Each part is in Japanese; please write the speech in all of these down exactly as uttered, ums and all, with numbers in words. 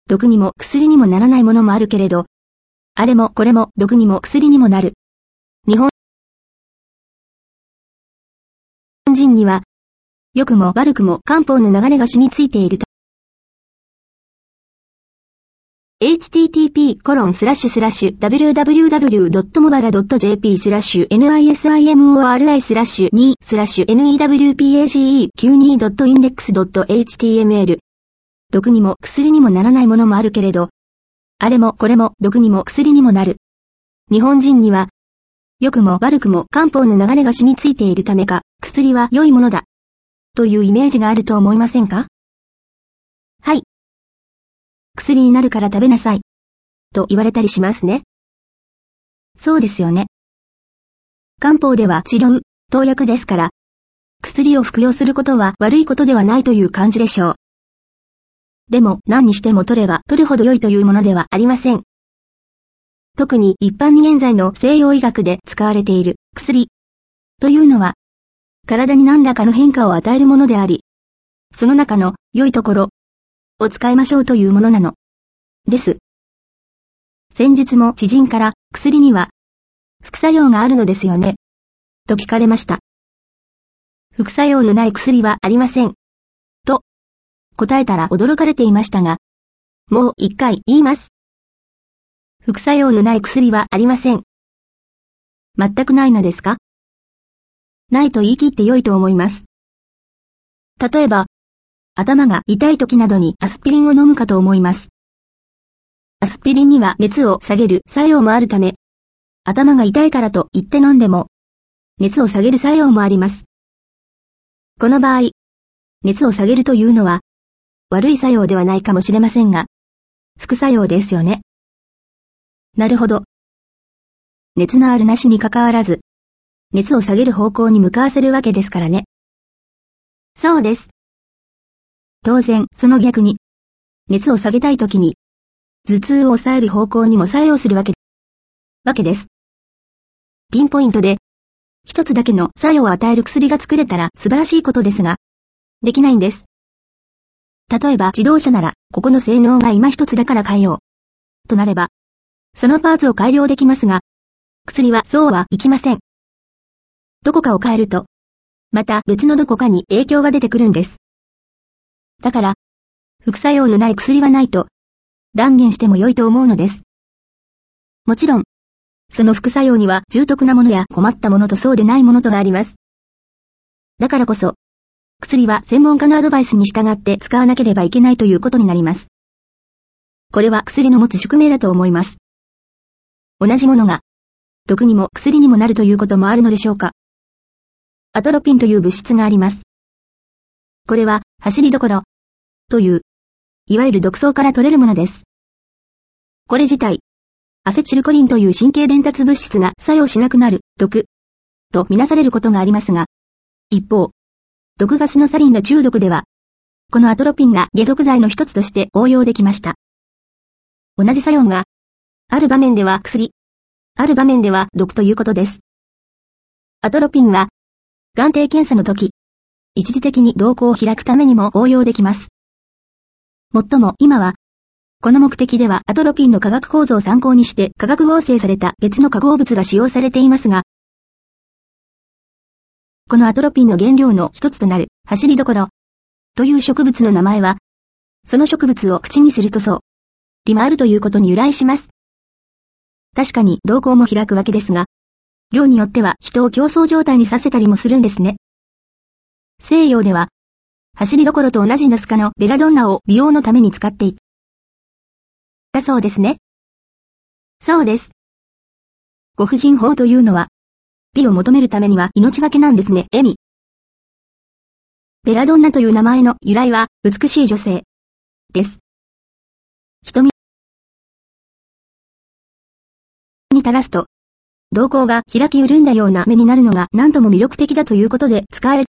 毒にも薬にもならないものもあるけれど、あれもこれも毒にも薬にもなる。日本人には、良くも悪くも漢方の流れが染みついていると。エイチティーティーピーコロンスラッシュスラッシュダブリューダブリューダブリュードットモバラドットジェーピースラッシュニシスラッシュにスラッシュネットワークきゅうじゅうにドットインデックスドットエイチティーエムエル 毒にも薬にもならないものもあるけれど、あれもこれも毒にも薬にもなる。日本人には、良くも悪くも漢方の流れが染みついているためか、薬は良いものだ。というイメージがあると思いませんか？はい。薬になるから食べなさい。と言われたりしますね。そうですよね。漢方では治療、投薬ですから、薬を服用することは悪いことではないという感じでしょう。でも何にしても取れば取るほど良いというものではありません。特に一般に現在の西洋医学で使われている薬というのは、体に何らかの変化を与えるものであり、その中の良いところを使いましょうというものなのです。先日も知人から薬には副作用があるのですよねと聞かれました。副作用のない薬はありませんと答えたら驚かれていましたが、もう一回言います。副作用のない薬はありません。全くないのですか？ないと言い切って良いと思います。例えば、頭が痛い時などにアスピリンを飲むかと思います。アスピリンには熱を下げる作用もあるため、頭が痛いからと言って飲んでも、熱を下げる作用もあります。この場合、熱を下げるというのは、悪い作用ではないかもしれませんが、副作用ですよね。なるほど。熱のあるなしに関わらず、熱を下げる方向に向かわせるわけですからね。そうです。当然、その逆に、熱を下げたいときに、頭痛を抑える方向にも作用するわけ、わけです。ピンポイントで、一つだけの作用を与える薬が作れたら素晴らしいことですが、できないんです。例えば自動車なら、ここの性能が今一つだから変えよう。となれば、そのパーツを改良できますが、薬はそうはいきません。どこかを変えると、また別のどこかに影響が出てくるんです。だから、副作用のない薬はないと断言しても良いと思うのです。もちろん、その副作用には重篤なものや困ったものとそうでないものとがあります。だからこそ、薬は専門家のアドバイスに従って使わなければいけないということになります。これは薬の持つ宿命だと思います。同じものが、毒にも薬にもなるということもあるのでしょうか。アトロピンという物質があります。これは、走りどころ、という、いわゆる毒草から取れるものです。これ自体、アセチルコリンという神経伝達物質が作用しなくなる、毒、とみなされることがありますが、一方、毒ガスのサリンの中毒では、このアトロピンが解毒剤の一つとして応用できました。同じ作用が、ある場面では薬、ある場面では毒ということです。アトロピンは、眼底検査の時、一時的に瞳孔を開くためにも応用できます。もっとも今は、この目的ではアトロピンの化学構造を参考にして化学合成された別の化合物が使用されていますが、このアトロピンの原料の一つとなる走りどころという植物の名前は、その植物を口にするとそう利もあるということに由来します。確かに瞳孔も開くわけですが、量によっては人を競争状態にさせたりもするんですね。西洋では、走りどころと同じナス科のベラドンナを美容のために使っていたそうですね。そうです。ご婦人法というのは、美を求めるためには命がけなんですね、エミ。ベラドンナという名前の由来は、美しい女性です。瞳に垂らすと、瞳孔が開き潤んだような目になるのが何とも魅力的だということで使われ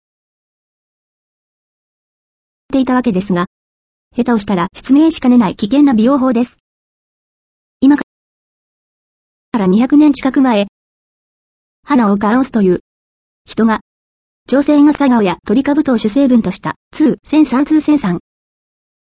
ていたわけですが、下手をしたら失明しかねない危険な美容法です。今からにひゃくねん近く前、花岡アオスという人が、朝鮮朝顔やトリカブトを主成分としたにせんさん、にせんさん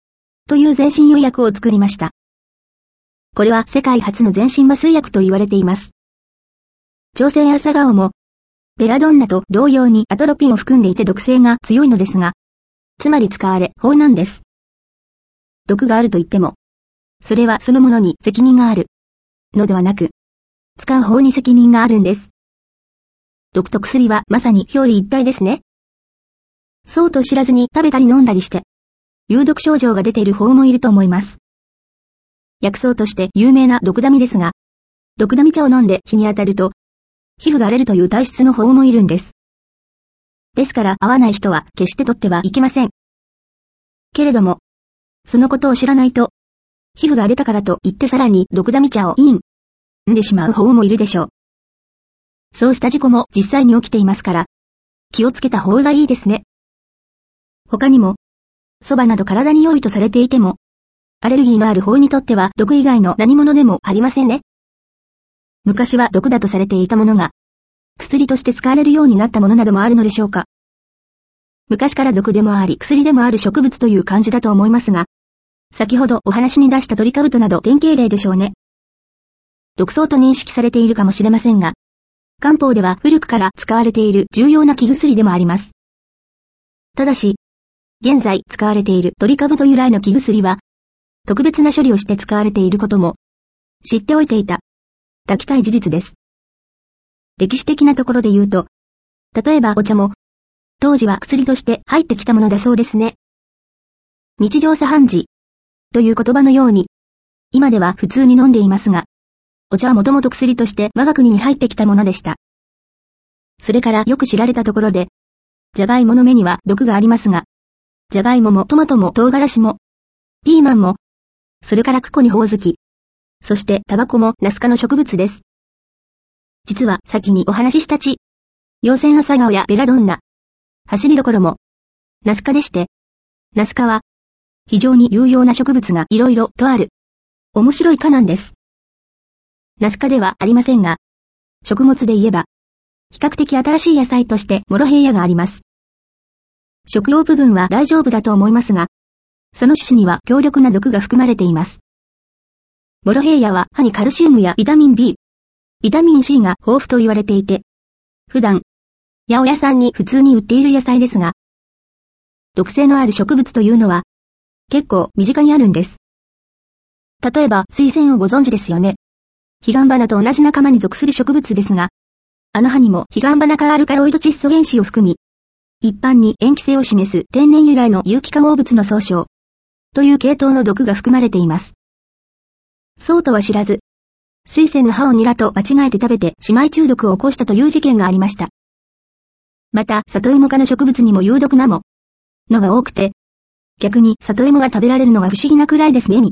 という全身用薬を作りました。これは世界初の全身麻酔薬と言われています。朝鮮朝顔も、ベラドンナと同様にアトロピンを含んでいて毒性が強いのですが、つまり使われ法なんです。毒があると言っても、それはそのものに責任があるのではなく、使う法に責任があるんです。毒と薬はまさに表裏一体ですね。そうと知らずに食べたり飲んだりして、有毒症状が出ている法もいると思います。薬草として有名な毒ダミですが、毒ダミ茶を飲んで日に当たると、皮膚が荒れるという体質の法もいるんです。ですから合わない人は決して取ってはいけません。けれども、そのことを知らないと、皮膚が荒れたからと言ってさらに毒ダミ茶をインんでしまう方もいるでしょう。そうした事故も実際に起きていますから、気をつけた方がいいですね。他にも、蕎麦など体に良いとされていても、アレルギーのある方にとっては毒以外の何物でもありませんね。昔は毒だとされていたものが、薬として使われるようになったものなどもあるのでしょうか。昔から毒でもあり薬でもある植物という感じだと思いますが、先ほどお話に出したトリカブトなど典型例でしょうね。毒草と認識されているかもしれませんが、漢方では古くから使われている重要な気薬でもあります。ただし、現在使われているトリカブト由来の気薬は、特別な処理をして使われていることも、知っておいていた、だきたい事実です。歴史的なところで言うと、例えばお茶も、当時は薬として入ってきたものだそうですね。日常茶飯事という言葉のように、今では普通に飲んでいますが、お茶はもともと薬として我が国に入ってきたものでした。それからよく知られたところで、じゃがいもの芽には毒がありますが、じゃがいももトマトも唐辛子も、ピーマンも、それからクコにホオズキ、そしてタバコもナス科の植物です。実は先にお話しした地、陽線朝顔やベラドンナ、走りどころも、ナス科でして、ナス科は、非常に有用な植物がいろいろとある、面白い科なんです。ナス科ではありませんが、食物で言えば、比較的新しい野菜としてモロヘイヤがあります。食用部分は大丈夫だと思いますが、その種子には強力な毒が含まれています。モロヘイヤは歯にカルシウムやビタミン B、ビタミン C が豊富と言われていて、普段、八百屋さんに普通に売っている野菜ですが、毒性のある植物というのは、結構身近にあるんです。例えば、水仙をご存知ですよね。ヒガンバナと同じ仲間に属する植物ですが、あの葉にもヒガンバナ科アルカロイド窒素原子を含み、一般に塩基性を示す天然由来の有機化合物の総称、という系統の毒が含まれています。そうとは知らず、水仙の葉をニラと間違えて食べて姉妹中毒を起こしたという事件がありました。また、里芋科の植物にも有毒なものが多くて、逆に里芋が食べられるのが不思議なくらいですね。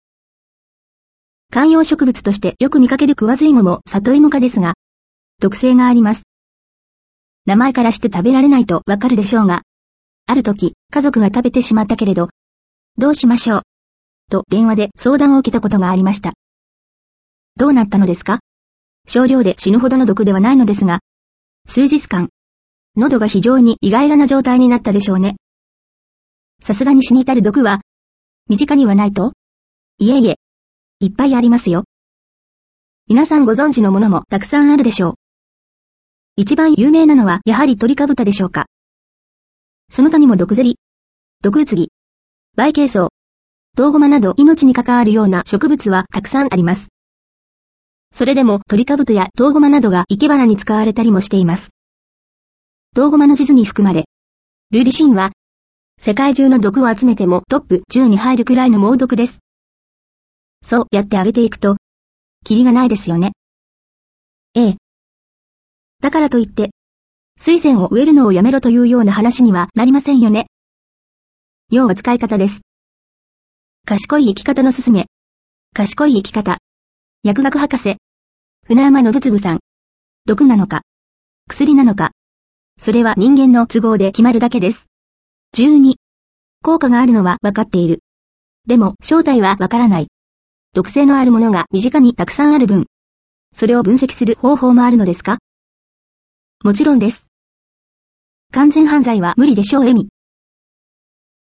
観葉植物としてよく見かけるクワズイモも里芋科ですが、毒性があります。名前からして食べられないとわかるでしょうが、ある時、家族が食べてしまったけれど、どうしましょうと電話で相談を受けたことがありました。どうなったのですか？少量で死ぬほどの毒ではないのですが、数日間、喉が非常にイガイガな状態になったでしょうね。さすがに死に至る毒は、身近にはないと？いえいえ、いっぱいありますよ。皆さんご存知のものもたくさんあるでしょう。一番有名なのはやはりトリカブタでしょうか。その他にも毒ゼリ、毒うつぎ、バイケイソウ、トウゴマなど命に関わるような植物はたくさんあります。それでもトリカブトやトウゴマなどが生け花に使われたりもしています。トウゴマの地図に含まれ、ルリシンは世界中の毒を集めてもトップじゅうに入るくらいの猛毒です。そうやってあげていくと、キリがないですよね。ええ。だからといって、水仙を植えるのをやめろというような話にはなりませんよね。要は使い方です。賢い生き方のすすめ。賢い生き方。薬学博士。船山信次さん。毒なのか、薬なのか。それは人間の都合で決まるだけです。じゅうに. 効果があるのはわかっている。でも正体はわからない。毒性のあるものが身近にたくさんある分、それを分析する方法もあるのですか？もちろんです。完全犯罪は無理でしょうえみ。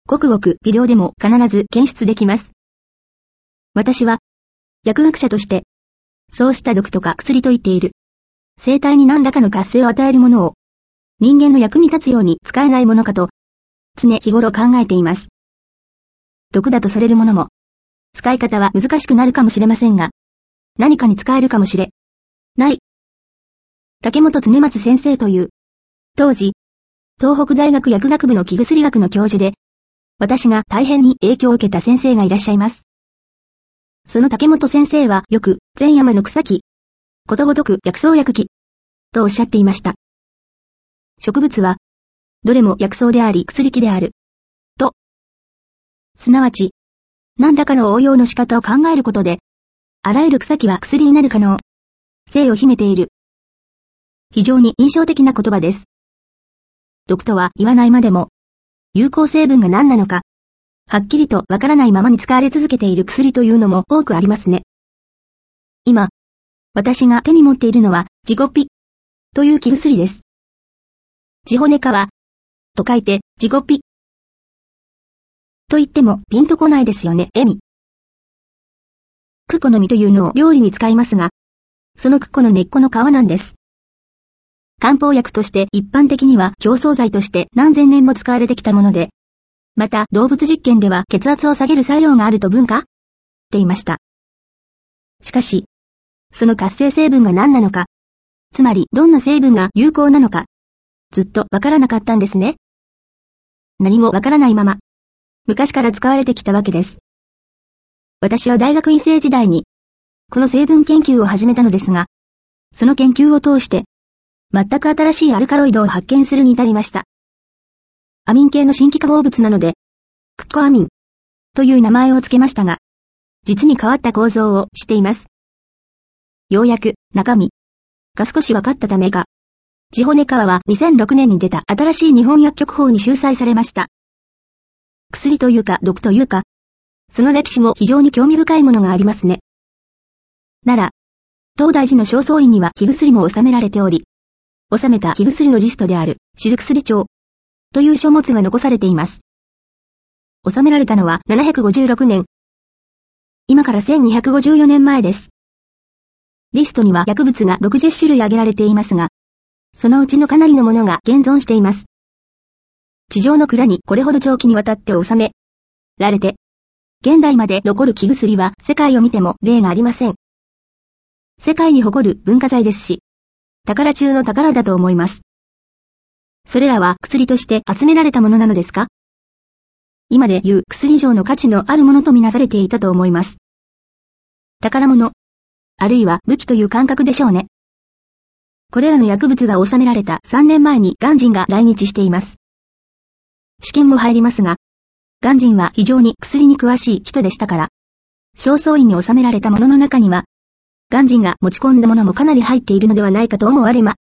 ごくごく微量でも必ず検出できます。私は、薬学者として、そうした毒とか薬と言っている。生体に何らかの活性を与えるものを、人間の役に立つように使えないものかと、常日頃考えています。毒だとされるものも、使い方は難しくなるかもしれませんが、何かに使えるかもしれない。竹本恒松先生という、当時、東北大学薬学部の気薬学の教授で、私が大変に影響を受けた先生がいらっしゃいます。その竹本先生はよく、全山の草木、ことごとく薬草薬木、とおっしゃっていました。植物は、どれも薬草であり薬木である。と。すなわち、何らかの応用の仕方を考えることで、あらゆる草木は薬になる可能性を秘めている。非常に印象的な言葉です。毒とは言わないまでも、有効成分が何なのか、はっきりとわからないままに使われ続けている薬というのも多くありますね。今、私が手に持っているのは、ジゴピという気薬です。ジホネカは、と書いて、ジゴピ。と言ってもピンとこないですよね、えみ。クコの実というのを料理に使いますが、そのクコの根っこの皮なんです。漢方薬として一般的には強壮剤として何千年も使われてきたもので、また動物実験では血圧を下げる作用があると文化って言いました。しかし、その活性成分が何なのか、つまりどんな成分が有効なのか、ずっとわからなかったんですね。何もわからないまま、昔から使われてきたわけです。私は大学院生時代に、この成分研究を始めたのですが、その研究を通して、全く新しいアルカロイドを発見するに至りました。アミン系の新規化合物なので、クッコアミンという名前を付けましたが、実に変わった構造をしています。ようやく中身が少し分かったためか、ジホネカワはにせんろくねんに出た新しい日本薬局法に収載されました。薬というか毒というか、その歴史も非常に興味深いものがありますね。なら、東大寺の正倉院には気薬も収められており、収めた気薬のリストである、種薬帳という書物が残されています。収められたのはななひゃくごじゅうろくねん。今からせんにひゃくごじゅうよねんまえです。リストには薬物がろくじゅっしゅるい挙げられていますが、そのうちのかなりのものが現存しています。地上の蔵にこれほど長期にわたって収められて、現代まで残る気薬は世界を見ても例がありません。世界に誇る文化財ですし、宝中の宝だと思います。それらは薬として集められたものなのですか？今で言う薬以上の価値のあるものとみなされていたと思います。宝物、あるいは武器という感覚でしょうね。これらの薬物が収められたさんねんまえに鑑真が来日しています。試験も入りますが、鑑真は非常に薬に詳しい人でしたから、正倉院に収められたものの中には、鑑真が持ち込んだものもかなり入っているのではないかと思われます。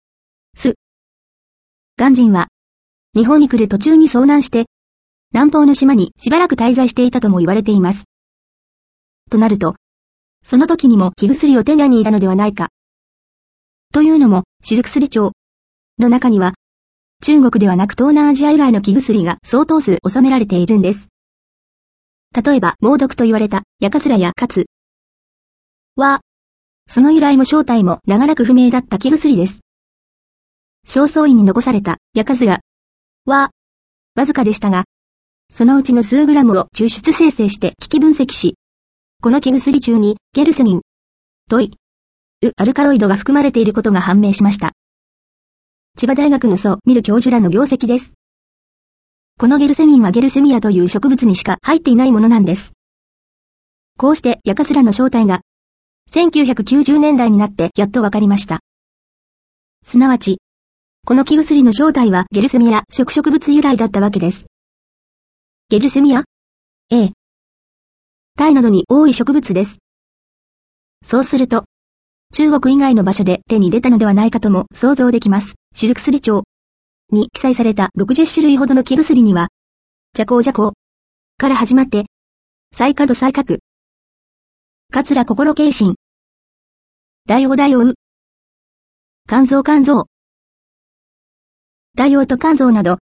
鑑真は、日本に来る途中に遭難して、南方の島にしばらく滞在していたとも言われています。となると、その時にも気薬を手に入れたのではないか。というのも、種薬帳の中には、中国ではなく東南アジア由来の気薬が相当数収められているんです。例えば、猛毒と言われた、ヤカズラやカツは、その由来も正体も長らく不明だった気薬です。正倉院に残されたヤカズラは、わずかでしたが、そのうちの数グラムを抽出生成して機器分析し、この気薬中にゲルセミンというアルカロイドが含まれていることが判明しました。千葉大学のソ・ミル教授らの業績です。このゲルセミンはゲルセミアという植物にしか入っていないものなんです。こうしてヤカズラの正体が、せんきゅうひゃくきゅうじゅうねんだいになってやっとわかりました。すなわち、この気薬の正体はゲルセミア食植物由来だったわけです。ゲルセミア？ええ。タイなどに多い植物です。そうすると、中国以外の場所で手に出たのではないかとも想像できます。種薬帳に記載されたろくじゅっしゅるいほどの気薬には、ジャコウジャコウから始まって、サイカドサイカク、カツラ心慶心、ダイオダイオウ、肝臓肝臓、ダイオウと肝臓など、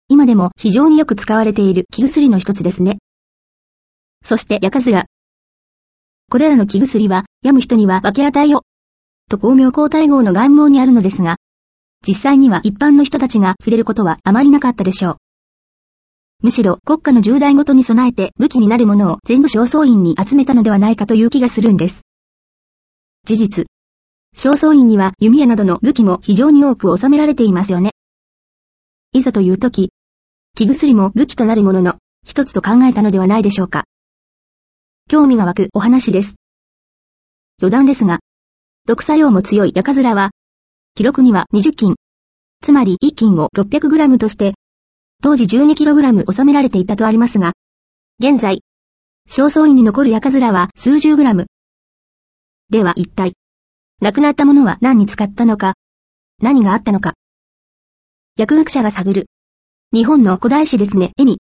今でも非常によく使われている気薬の一つですね。そしてヤカズラ。これらの気薬は、病む人には分け与えよ。と光明皇太后の願望にあるのですが、実際には一般の人たちが触れることはあまりなかったでしょう。むしろ国家の重大ごとに備えて武器になるものを全部正倉院に集めたのではないかという気がするんです。事実。正倉院には弓矢などの武器も非常に多く収められていますよね。いざという時、気薬も武器となるものの一つと考えたのではないでしょうか。興味が湧くお話です。余談ですが、毒作用も強いヤカズラは、記録にはにじゅっきん、つまりいっきんを ろっぴゃくグラム として、当時 じゅうにキログラム 収められていたとありますが、現在、正倉院に残るヤカズラは数十グラム。では一体、亡くなったものは何に使ったのか、何があったのか。薬学者が探る。日本の古代史ですね、エミ。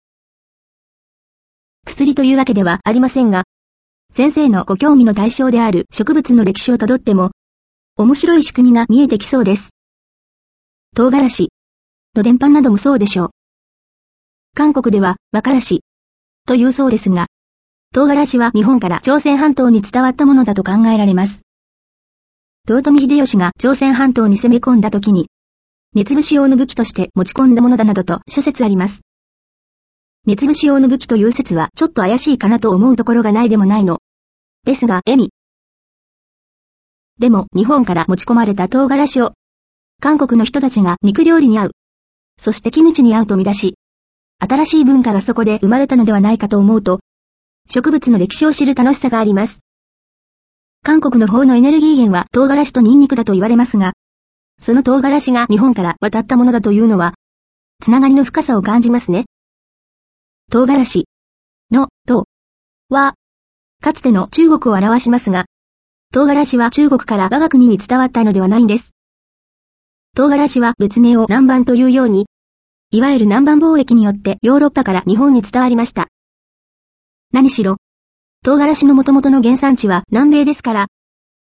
薬というわけではありませんが、先生のご興味の対象である植物の歴史をたどっても、面白い仕組みが見えてきそうです。唐辛子の伝播などもそうでしょう。韓国では和辛子というそうですが、唐辛子は日本から朝鮮半島に伝わったものだと考えられます。豊臣秀吉が朝鮮半島に攻め込んだ時に、熱節用の武器として持ち込んだものだなどと諸説あります。熱節用の武器という説はちょっと怪しいかなと思うところがないでもないの。ですが、エミ。でも日本から持ち込まれた唐辛子を、韓国の人たちが肉料理に合う、そしてキムチに合うと見出し、新しい文化がそこで生まれたのではないかと思うと、植物の歴史を知る楽しさがあります。韓国の方のエネルギー源は唐辛子とニンニクだと言われますが、その唐辛子が日本から渡ったものだというのは、つながりの深さを感じますね。唐辛子の唐は、かつての中国を表しますが、唐辛子は中国から我が国に伝わったのではないんです。唐辛子は別名を南蛮というように、いわゆる南蛮貿易によってヨーロッパから日本に伝わりました。何しろ、唐辛子の元々の原産地は南米ですから。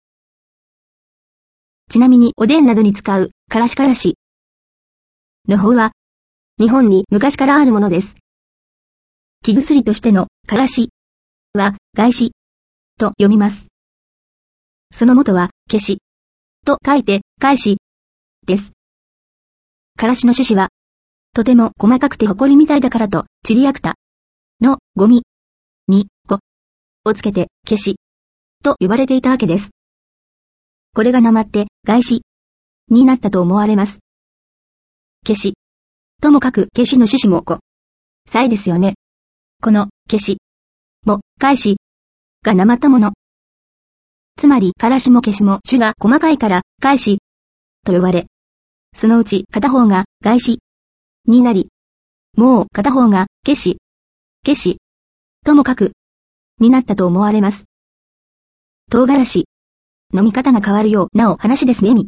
ちなみにおでんなどに使うからしからしの方は、日本に昔からあるものです。気薬としてのからしは外しと読みます。その元は消しと書いて返しです。からしの種子はとても細かくて埃みたいだからとチリアクタのゴミにゴをつけて消しと呼ばれていたわけです。これがなまって外しになったと思われます。消しとも書く消しの種子もこさいですよね。この消しも返しがなまったもの。つまりからしも消しも種が細かいから返しと呼ばれ、そのうち片方が外しになり、もう片方が消し消しとも書くになったと思われます。唐辛子飲み方が変わるようなお話ですねみ。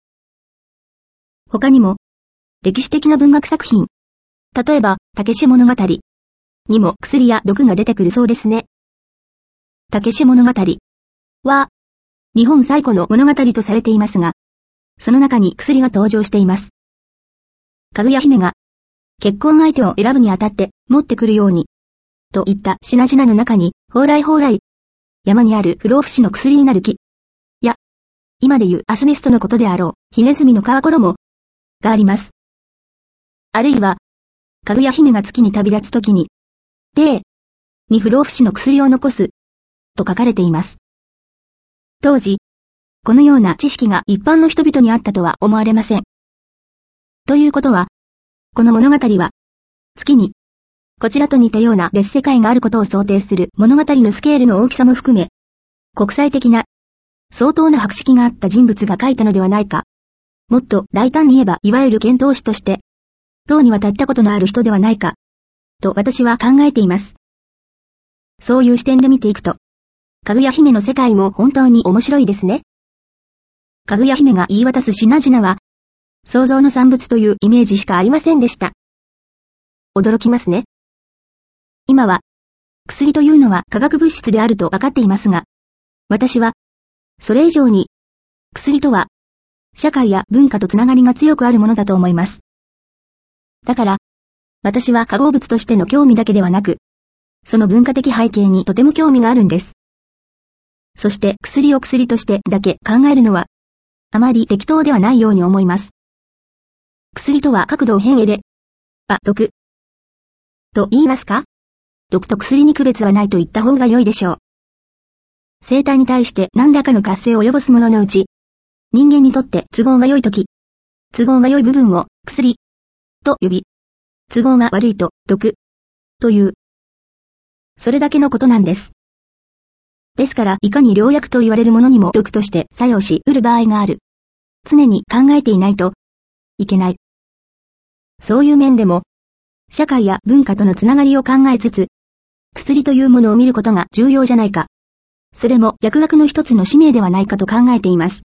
他にも歴史的な文学作品、例えばたけし物語にも薬や毒が出てくるそうですね。たけし物語は日本最古の物語とされていますが、その中に薬が登場しています。かぐや姫が結婚相手を選ぶにあたって持ってくるようにといった品々の中に、蓬莱蓬莱山にある不老不死の薬になる木や今でいうアスベストのことであろうヒネズミの皮衣があります。あるいはかぐや姫が月に旅立つときに霊に不老不死の薬を残すと書かれています。当時このような知識が一般の人々にあったとは思われません。ということはこの物語は月にこちらと似たような別世界があることを想定する物語のスケールの大きさも含め、国際的な相当な博識があった人物が書いたのではないか。もっと大胆に言えばいわゆる遣唐使として、唐に渡ったことのある人ではないか、と私は考えています。そういう視点で見ていくと、かぐや姫の世界も本当に面白いですね。かぐや姫が言い渡す品々は、創造の産物というイメージしかありませんでした。驚きますね。今は、薬というのは化学物質であると分かっていますが、私は、それ以上に、薬とは、社会や文化とつながりが強くあるものだと思います。だから、 私は化合物としての興味だけではなく、その文化的背景にとても興味があるんです。そして薬を薬としてだけ考えるのは、あまり適当ではないように思います。薬とは角度を変えれば毒と言いますか？毒と薬に区別はないと言った方が良いでしょう。生体に対して何らかの活性を及ぼすもののうち、人間にとって都合が良いとき、都合が良い部分を薬と呼び、都合が悪いと毒という、それだけのことなんです。ですから、いかに良薬と言われるものにも毒として作用し得る場合がある。常に考えていないといけない。そういう面でも、社会や文化とのつながりを考えつつ、薬というものを見ることが重要じゃないか。それも薬学の一つの使命ではないかと考えています。